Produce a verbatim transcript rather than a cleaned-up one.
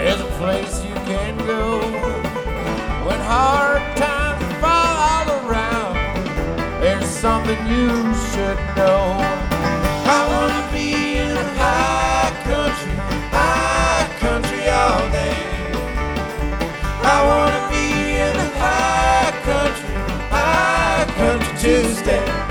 There's a place you can go when hard times fall all around. There's something you should know. I wanna be in the high country, high country all day. I wanna be in the high country, high country Tuesday.